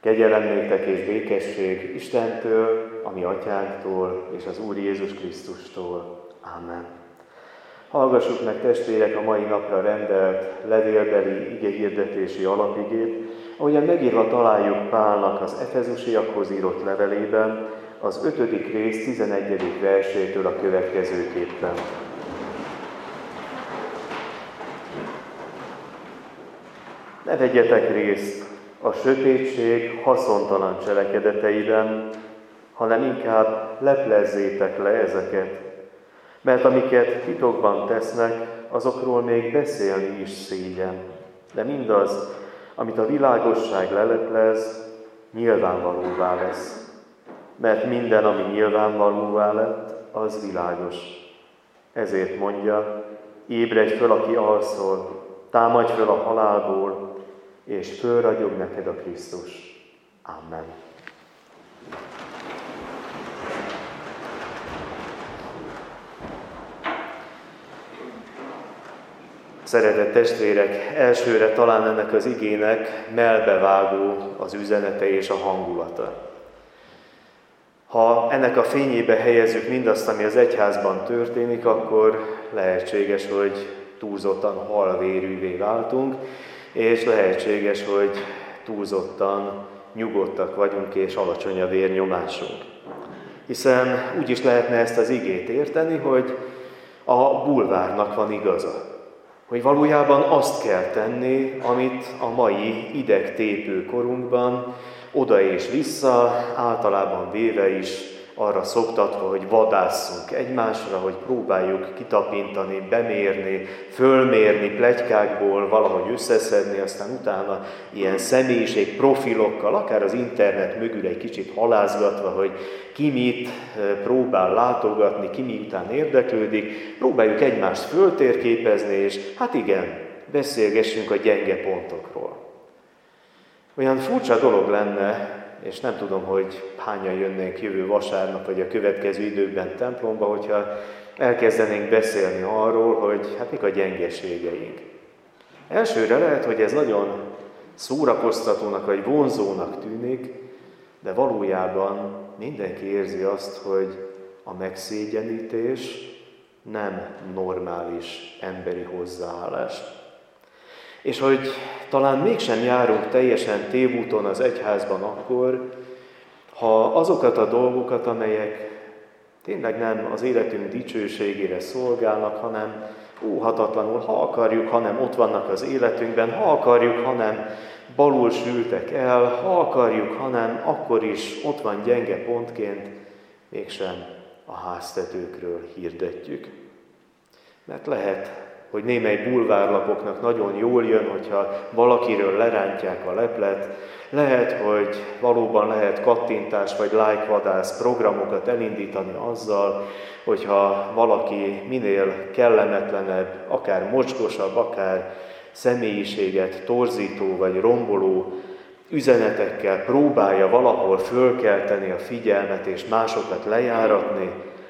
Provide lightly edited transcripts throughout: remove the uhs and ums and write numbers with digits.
Kegyelem néktek és békesség Istentől, a mi atyánktól és az Úr Jézus Krisztustól. Amen. Hallgassuk meg, testvérek, a mai napra rendelt levélbeli igehirdetési alapigét, ahogyan megírva találjuk Pálnak az Efezusiakhoz írott levelében, az 5. rész 11. versétől a következőképpen. Ne vegyetek részt a sötétség haszontalan cselekedeteiben, hanem inkább leplezzétek le ezeket, mert amiket titokban tesznek, azokról még beszélni is szégyen. De mindaz, amit a világosság leleplez, nyilvánvalóvá lesz. Mert minden, ami nyilvánvalóvá lett, az világos. Ezért mondja, ébredj föl, aki alszol, támadj föl a halálból, és fölragyog neked a Krisztus. Amen. Szeretett testvérek, elsőre talán ennek az igének mellbevágó az üzenete és a hangulata. Ha ennek a fényébe helyezzük mindazt, ami az egyházban történik, akkor lehetséges, hogy túlzottan halvérűvé váltunk, és lehetséges, hogy túlzottan nyugodtak vagyunk, és alacsony a vérnyomásunk. Hiszen úgy is lehetne ezt az igét érteni, hogy a bulvárnak van igaza. Hogy valójában azt kell tenni, amit a mai idegtépő korunkban oda és vissza, általában véve is arra szoktatva, hogy vadásszunk egymásra, hogy próbáljuk kitapintani, bemérni, fölmérni, pletykákból valahogy összeszedni, aztán utána ilyen személyiség profilokkal, akár az internet mögül egy kicsit halázgatva, hogy ki mit próbál látogatni, ki miután érdeklődik, próbáljuk egymást föltérképezni, és hát igen, beszélgessünk a gyenge pontokról. Olyan furcsa dolog lenne, és nem tudom, hogy hányan jönnénk jövő vasárnap, vagy a következő időkben templomba, hogyha elkezdenénk beszélni arról, hogy hát mik a gyengeségeink. Elsőre lehet, hogy ez nagyon szórakoztatónak, vagy vonzónak tűnik, de valójában mindenki érzi azt, hogy a megszégyenítés nem normális emberi hozzáállás. És hogy talán mégsem járunk teljesen tévúton az egyházban akkor, ha azokat a dolgokat, amelyek tényleg nem az életünk dicsőségére szolgálnak, hanem óhatatlanul, ha akarjuk, hanem ott vannak az életünkben, ha akarjuk, hanem balul sültek el, ha akarjuk, hanem akkor is ott van gyenge pontként, mégsem a háztetőkről hirdetjük. Mert lehet, hogy némely bulvárlapoknak nagyon jól jön, hogyha valakiről lerántják a leplet, lehet, hogy valóban lehet kattintás vagy like-vadász programokat elindítani azzal, hogyha valaki minél kellemetlenebb, akár mocskosabb, akár személyiséget torzító vagy romboló üzenetekkel próbálja valahol fölkelteni a figyelmet és másokat lejáratni,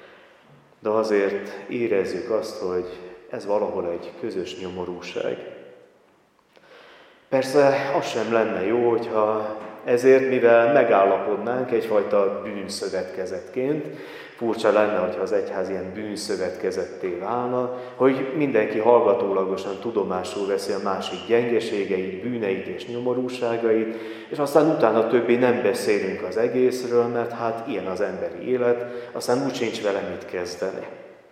de azért érezzük azt, hogy ez valahol egy közös nyomorúság. Persze az sem lenne jó, hogyha ezért, mivel megállapodnánk egyfajta bűnszövetkezetként, furcsa lenne, hogyha az egyház ilyen bűnszövetkezetté válna, hogy mindenki hallgatólagosan tudomásul veszi a másik gyengeségeit, bűneit és nyomorúságait, és aztán utána többé nem beszélünk az egészről, mert hát ilyen az emberi élet, aztán úgy sincs vele mit kezdeni.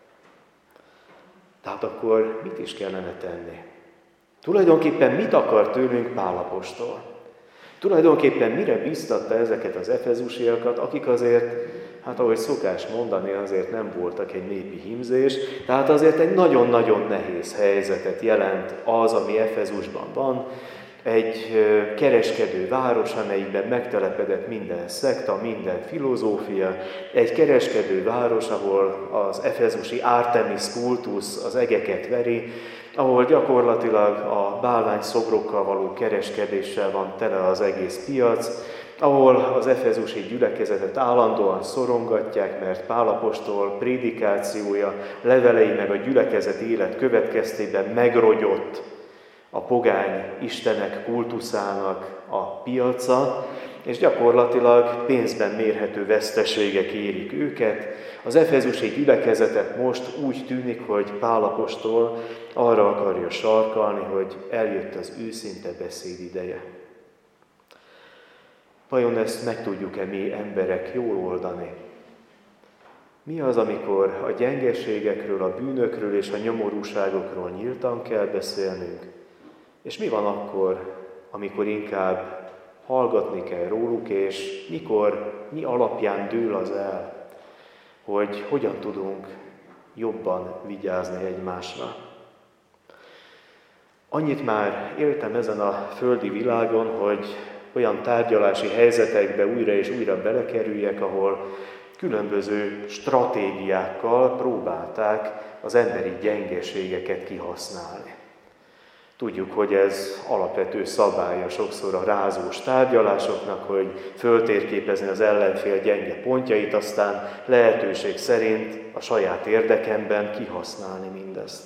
Tehát akkor mit is kellene tenni? Tulajdonképpen mit akar tőlünk Pál apostol? Tulajdonképpen mire biztatta ezeket az efezusiakat, akik azért, hát ahogy szokás mondani, azért nem voltak egy népi hímzés, tehát azért egy nagyon-nagyon nehéz helyzetet jelent az, ami Efezusban van, egy kereskedő város, amelyikben megtelepedett minden szekta, minden filozófia, egy kereskedő város, ahol az efezusi Artemis kultusz az egeket veri, ahol gyakorlatilag a bálványszobrokkal való kereskedéssel van tele az egész piac, ahol az efezusi gyülekezetet állandóan szorongatják, mert Pál apostol prédikációja, levelei meg a gyülekezet élet következtében megrogyott a pogány istenek kultuszának a piaca, és gyakorlatilag pénzben mérhető veszteségek érik őket. Az efezusi gyülekezetet most úgy tűnik, hogy Pál apostol arra akarja sarkalni, hogy eljött az őszinte beszéd ideje. Vajon ezt meg tudjuk-e mi emberek jól oldani? Mi az, amikor a gyengeségekről, a bűnökről és a nyomorúságokról nyíltan kell beszélnünk? És mi van akkor, amikor inkább hallgatni kell róluk, és mi alapján dől az el, hogy hogyan tudunk jobban vigyázni egymásra? Annyit már éltem ezen a földi világon, hogy olyan tárgyalási helyzetekbe újra és újra belekerüljek, ahol különböző stratégiákkal próbálták az emberi gyengeségeket kihasználni. Tudjuk, hogy ez alapvető szabálya sokszor a rázós tárgyalásoknak, hogy föltérképezni az ellenfél gyenge pontjait, aztán lehetőség szerint a saját érdekemben kihasználni mindezt.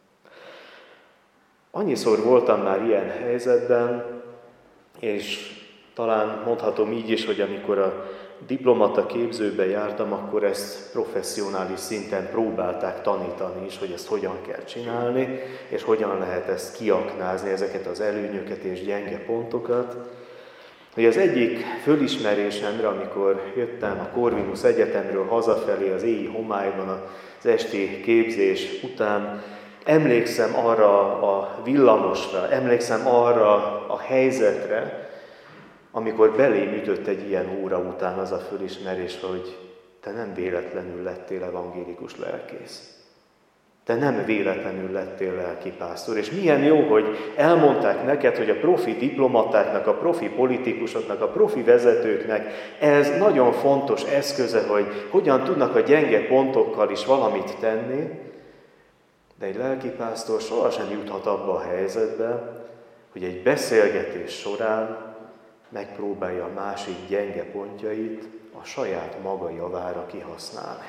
Annyiszor voltam már ilyen helyzetben, és talán mondhatom így is, hogy amikor a diplomata képzőbe jártam, akkor ezt professzionális szinten próbálták tanítani is, hogy ezt hogyan kell csinálni, és hogyan lehet ezt kiaknázni, ezeket az előnyöket és gyenge pontokat. Hogy az egyik fölismerésemre, amikor jöttem a Corvinus Egyetemről hazafelé az éji homályban az esti képzés után, emlékszem arra a villamosra, emlékszem arra a helyzetre, amikor belém ütött egy ilyen óra után az a fölismerés, hogy te nem véletlenül lettél evangélikus lelkész. Te nem véletlenül lettél lelkipásztor. És milyen jó, hogy elmondták neked, hogy a profi diplomatáknak, a profi politikusoknak, a profi vezetőknek ez nagyon fontos eszköze, hogy hogyan tudnak a gyenge pontokkal is valamit tenni, de egy lelkipásztor sohasem juthat abba a helyzetbe, hogy egy beszélgetés során megpróbálja a másik gyenge pontjait a saját maga javára kihasználni.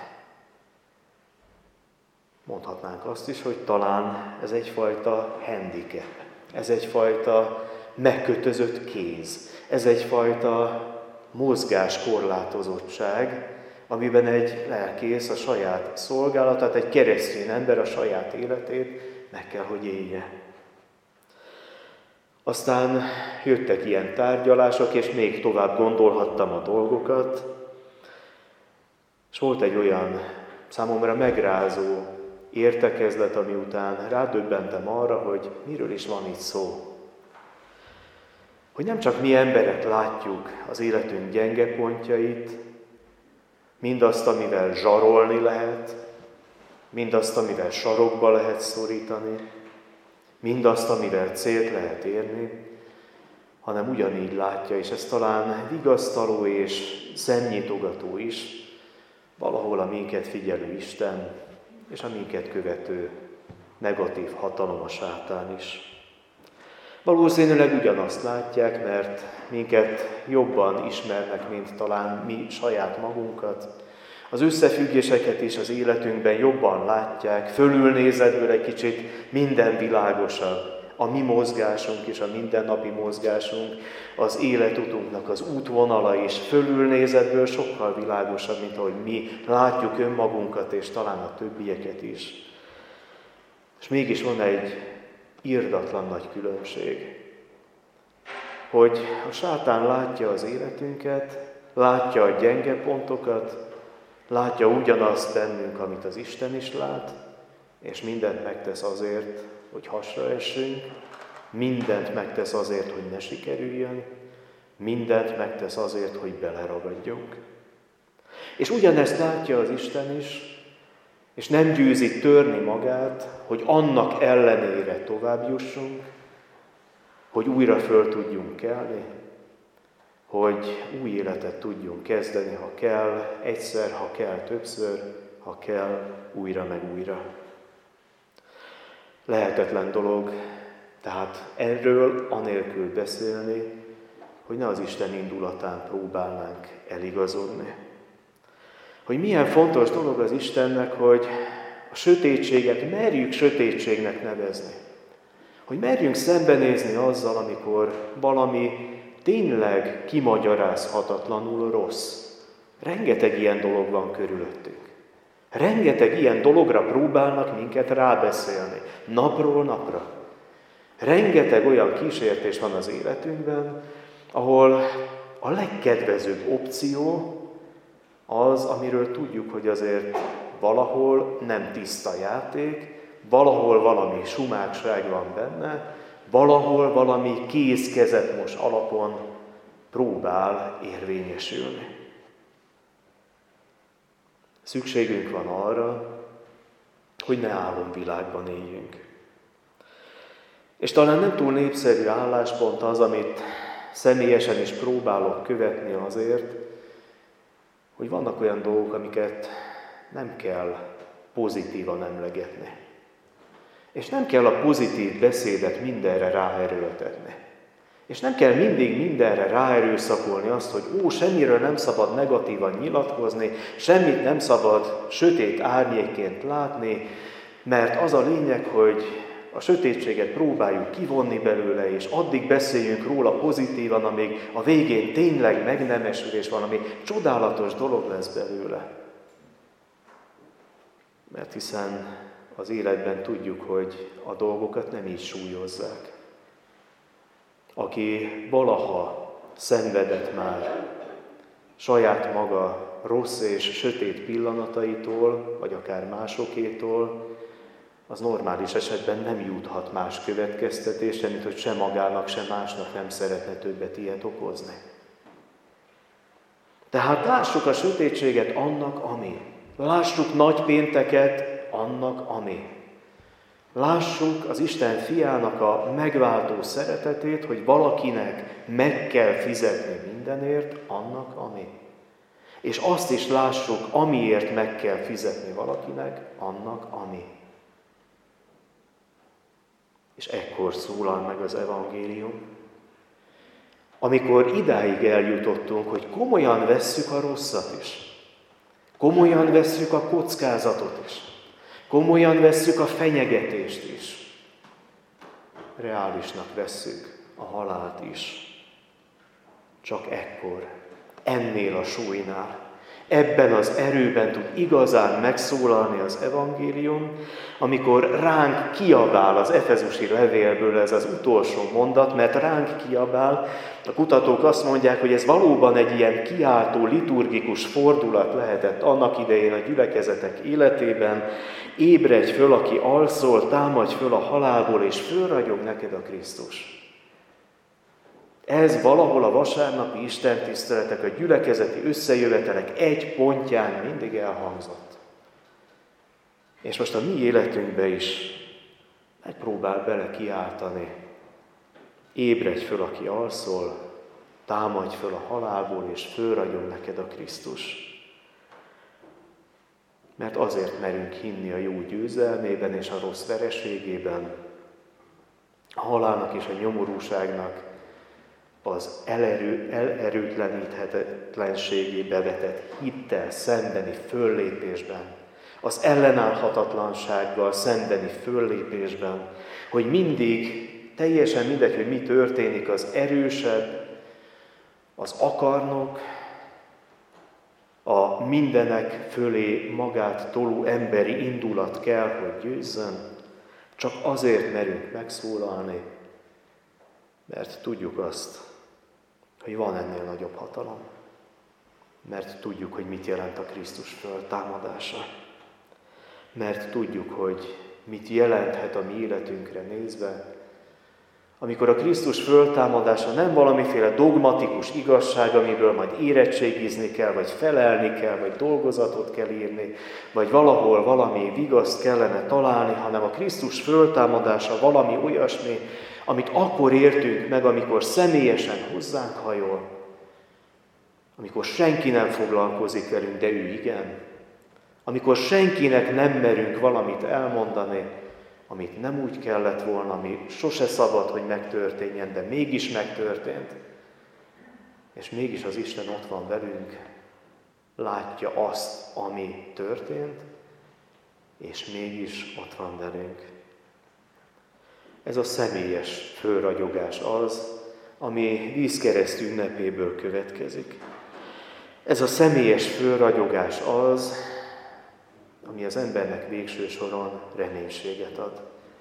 Mondhatnánk azt is, hogy talán ez egyfajta handicap, ez egyfajta megkötözött kéz, ez egyfajta mozgáskorlátozottság, amiben egy lelkész a saját szolgálatát, egy keresztény ember a saját életét meg kell, hogy élje. Aztán jöttek ilyen tárgyalások, és még tovább gondolhattam a dolgokat, és volt egy olyan számomra megrázó értekezlet, ami után rádöbbentem arra, hogy miről is van itt szó. Hogy nem csak mi emberek látjuk az életünk gyenge pontjait, mindazt, amivel zsarolni lehet, mindazt, amivel sarokba lehet szorítani, mindazt, amivel célt lehet érni, hanem ugyanígy látja, és ez talán vigasztaló és szemnyitogató is, valahol a minket figyelő Isten, és a minket követő negatív hatalom, a sátán is. Valószínűleg ugyanazt látják, mert minket jobban ismernek, mint talán mi saját magunkat. Az összefüggéseket is az életünkben jobban látják, fölülnézetből egy kicsit minden világosabb. A mi mozgásunk és a mindennapi mozgásunk, az életutunknak az útvonala is fölülnézetből sokkal világosabb, mint ahogy mi látjuk önmagunkat és talán a többieket is. És mégis van egy irdatlan nagy különbség, hogy a sátán látja az életünket, látja a gyenge pontokat, látja ugyanazt bennünk, amit az Isten is lát, és mindent megtesz azért, hogy hasra essünk, mindent megtesz azért, hogy ne sikerüljön, mindent megtesz azért, hogy beleragadjunk. És ugyanezt látja az Isten is, és nem győzi törni magát, hogy annak ellenére tovább jussunk, hogy újra föl tudjunk kelni, hogy új életet tudjunk kezdeni, ha kell, egyszer, ha kell, többször, ha kell, újra meg újra. Lehetetlen dolog, tehát erről anélkül beszélni, hogy ne az Isten indulatán próbálnánk eligazodni. Hogy milyen fontos dolog az Istennek, hogy a sötétséget merjük sötétségnek nevezni. Hogy merjünk szembenézni azzal, amikor valami tényleg kimagyarázhatatlanul rossz. Rengeteg ilyen dolog van körülöttünk. Rengeteg ilyen dologra próbálnak minket rábeszélni, napról napra. Rengeteg olyan kísértés van az életünkben, ahol a legkedvezőbb opció az, amiről tudjuk, hogy azért valahol nem tiszta játék, valahol valami sumákság van benne, valahol valami kéz-kezet-mos alapon próbál érvényesülni. Szükségünk van arra, hogy ne álomvilágban éljünk. És talán nem túl népszerű álláspont az, amit személyesen is próbálok követni azért, hogy vannak olyan dolgok, amiket nem kell pozitívan emlegetni. És nem kell a pozitív beszédet mindenre ráerőltetni. És nem kell mindig mindenre ráerőszakolni azt, hogy semmiről nem szabad negatívan nyilatkozni, semmit nem szabad sötét árnyékként látni, mert az a lényeg, hogy a sötétséget próbáljuk kivonni belőle, és addig beszéljünk róla pozitívan, amíg a végén tényleg megnemesül, és valami csodálatos dolog lesz belőle. Mert hiszen az életben tudjuk, hogy a dolgokat nem így súlyozzák. Aki valaha szenvedett már saját maga rossz és sötét pillanataitól, vagy akár másokétól, az normális esetben nem juthat más következtetésre, mint hogy se magának, se másnak nem szeretne többet ilyet okozni. Tehát lássuk a sötétséget annak, ami. Lássuk nagypénteket annak, ami. Lássuk az Isten fiának a megváltó szeretetét, hogy valakinek meg kell fizetni mindenért, annak, ami. És azt is lássuk, amiért meg kell fizetni valakinek, annak, ami. És ekkor szólal meg az evangélium, amikor idáig eljutottunk, hogy komolyan vesszük a rosszat is, komolyan vesszük a kockázatot is, komolyan vesszük a fenyegetést is, reálisnak vesszük a halált is. Csak ekkor, ennél a súlynál, ebben az erőben tud igazán megszólalni az evangélium, amikor ránk kiabál az efezusi levélből ez az utolsó mondat, mert ránk kiabál. A kutatók azt mondják, hogy ez valóban egy ilyen kiáltó, liturgikus fordulat lehetett annak idején a gyülekezetek életében. Ébredj föl, aki alszol, támadj föl a halálból, és fölragyog neked a Krisztus. Ez valahol a vasárnapi istentiszteletek, a gyülekezeti összejövetelek egy pontján mindig elhangzott. És most a mi életünkbe is megpróbál bele kiáltani. Ébredj föl, aki alszol, támadj föl a halálból, és fölragyog neked a Krisztus. Mert azért merünk hinni a jó győzelmében és a rossz vereségében, a halálnak és a nyomorúságnak az elerőtleníthetetlenségébe vetett hittel szembeni föllépésben, az ellenállhatatlansággal szembeni föllépésben, hogy mindig, teljesen mindegy, hogy mi történik, az erősebb, az akarnok, a mindenek fölé magát toló emberi indulat kell, hogy győzzön, csak azért merünk megszólalni, mert tudjuk azt, hogy van ennél nagyobb hatalom. Mert tudjuk, hogy mit jelent a Krisztus föltámadása. Mert tudjuk, hogy mit jelenthet a mi életünkre nézve, amikor a Krisztus föltámadása nem valamiféle dogmatikus igazság, amiből majd érettségizni kell, vagy felelni kell, vagy dolgozatot kell írni, vagy valahol valami vigaszt kellene találni, hanem a Krisztus föltámadása valami olyasmi, amit akkor értünk meg, amikor személyesen hozzánk hajol, amikor senki nem foglalkozik velünk, de ő igen, amikor senkinek nem merünk valamit elmondani, amit nem úgy kellett volna, ami sose szabad, hogy megtörténjen, de mégis megtörtént, és mégis az Isten ott van velünk, látja azt, ami történt, és mégis ott van velünk. Ez a személyes fölragyogás az, ami vízkereszt ünnepéből következik. Ez a személyes fölragyogás az, ami az embernek végső soron reménységet ad.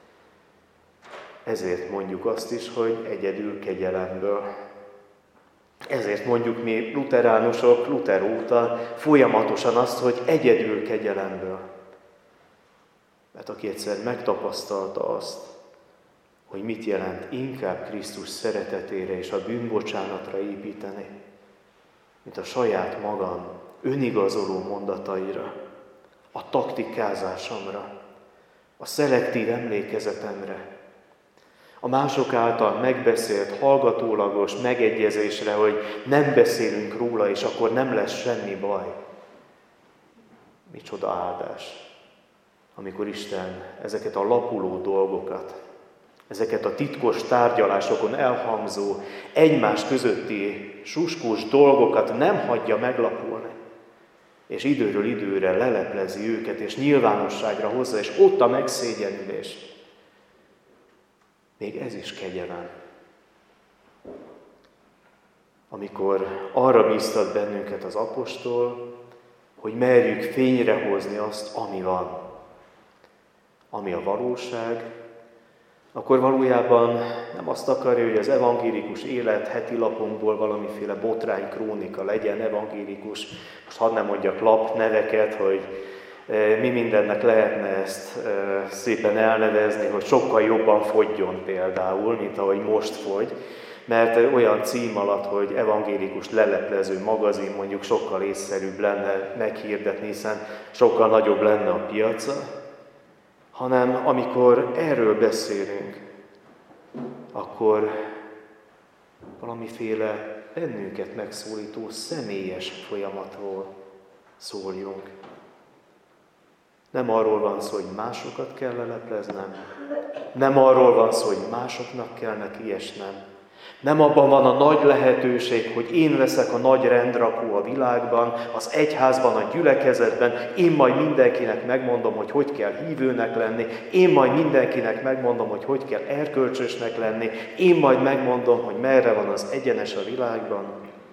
Ezért mondjuk azt is, hogy egyedül kegyelemből. Ezért mondjuk mi luteránusok Luther óta folyamatosan azt, hogy egyedül kegyelemből. Mert aki egyszer megtapasztalta azt, hogy mit jelent inkább Krisztus szeretetére és a bűnbocsánatra építeni, mint a saját magam önigazoló mondataira, a taktikázásomra, a szelektív emlékezetemre, a mások által megbeszélt hallgatólagos megegyezésre, hogy nem beszélünk róla, és akkor nem lesz semmi baj. Micsoda áldás, amikor Isten ezeket a lapuló dolgokat, ezeket a titkos tárgyalásokon elhangzó, egymás közötti suskós dolgokat nem hagyja meglapulni, és időről időre leleplezi őket, és nyilvánosságra hozza, és ott a megszégyenülés. Még ez is kegyelem. Amikor arra bíztat bennünket az apostol, hogy merjük fényre hozni azt, ami van, ami a valóság, akkor valójában nem azt akarja, hogy az evangélikus élet heti lapunkból valamiféle botrány krónika legyen, evangélikus, most hadd nem mondjak lapneveket, hogy mi mindennek lehetne ezt szépen elnevezni, hogy sokkal jobban fogyjon például, mint ahogy most fogy, mert olyan cím alatt, hogy evangélikus leleplező magazin mondjuk sokkal észszerűbb lenne meghirdetni, hiszen sokkal nagyobb lenne a piaca, hanem amikor erről beszélünk, akkor valamiféle bennünket megszólító személyes folyamatról szóljunk. Nem arról van szó, hogy másokat kell lelepleznem, nem arról van szó, hogy másoknak kell neki esnem, nem abban van a nagy lehetőség, hogy én leszek a nagy rendrakó a világban, az egyházban, a gyülekezetben, én majd mindenkinek megmondom, hogy hogy kell hívőnek lenni, én majd mindenkinek megmondom, hogy hogy kell erkölcsösnek lenni, én majd megmondom, hogy merre van az egyenes a világban.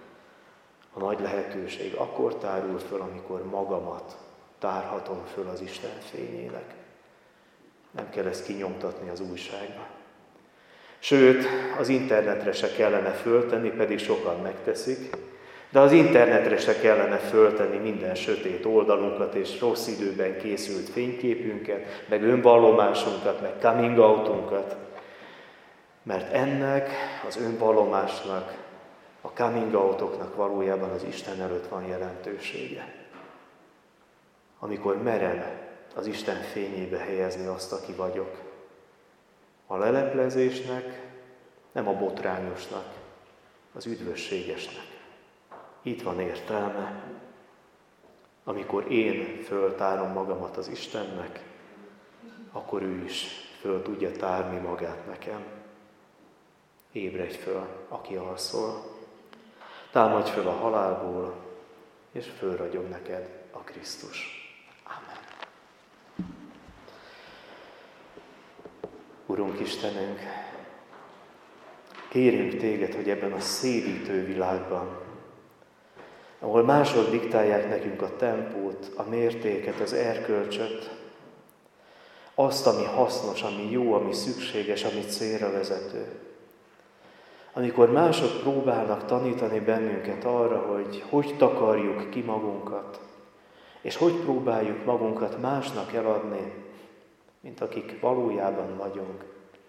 A nagy lehetőség akkor tárul föl, amikor magamat tárhatom föl az Isten fényének. Nem kell ezt kinyomtatni az újságba. Sőt, az internetre se kellene föltenni, pedig sokan megteszik, de az internetre se kellene föltenni minden sötét oldalunkat és rossz időben készült fényképünket, meg önvallomásunkat, meg coming outunkat, mert ennek az önvallomásnak, a coming outoknak valójában az Isten előtt van jelentősége. Amikor merem az Isten fényébe helyezni azt, aki vagyok. A leleplezésnek, nem a botrányosnak, az üdvösségesnek. Itt van értelme, amikor én föltárom magamat az Istennek, akkor ő is föl tudja tárni magát nekem. Ébredj föl, aki alszol. Támadj föl a halálból, és fölragyog neked a Krisztus. Amen. Urunk Istenünk, kérünk Téged, hogy ebben a szédítő világban, ahol mások diktálják nekünk a tempót, a mértéket, az erkölcsöt, azt, ami hasznos, ami jó, ami szükséges, ami célra vezető. Amikor mások próbálnak tanítani bennünket arra, hogy takarjuk ki magunkat, és hogy próbáljuk magunkat másnak eladni, mint akik valójában vagyunk.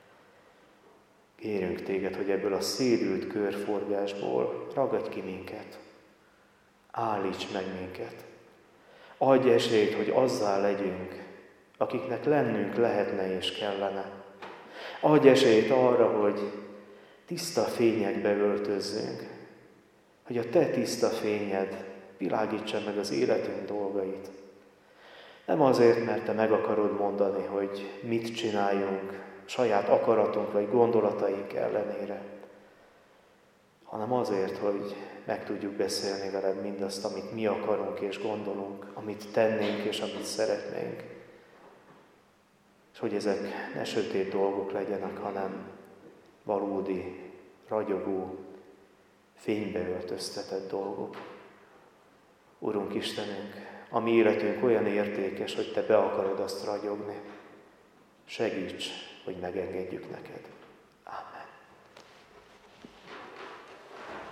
Kérünk Téged, hogy ebből a szédült körforgásból ragadj ki minket. Állíts meg minket. Adj esélyt, hogy azzá legyünk, akiknek lennünk lehetne és kellene. Adj esélyt arra, hogy tiszta fényekbe öltözzünk, hogy a Te tiszta fényed világítsa meg az életünk dolgait. Nem azért, mert Te meg akarod mondani, hogy mit csináljunk saját akaratunk vagy gondolataink ellenére, hanem azért, hogy meg tudjuk beszélni veled mindazt, amit mi akarunk és gondolunk, amit tennénk és amit szeretnénk. És és hogy ezek ne sötét dolgok legyenek, hanem valódi, ragyogó, fénybe öltöztetett dolgok. Urunk Istenünk, a mi életünk olyan értékes, hogy Te be akarod azt ragyogni. Segíts, hogy megengedjük neked. Ámen.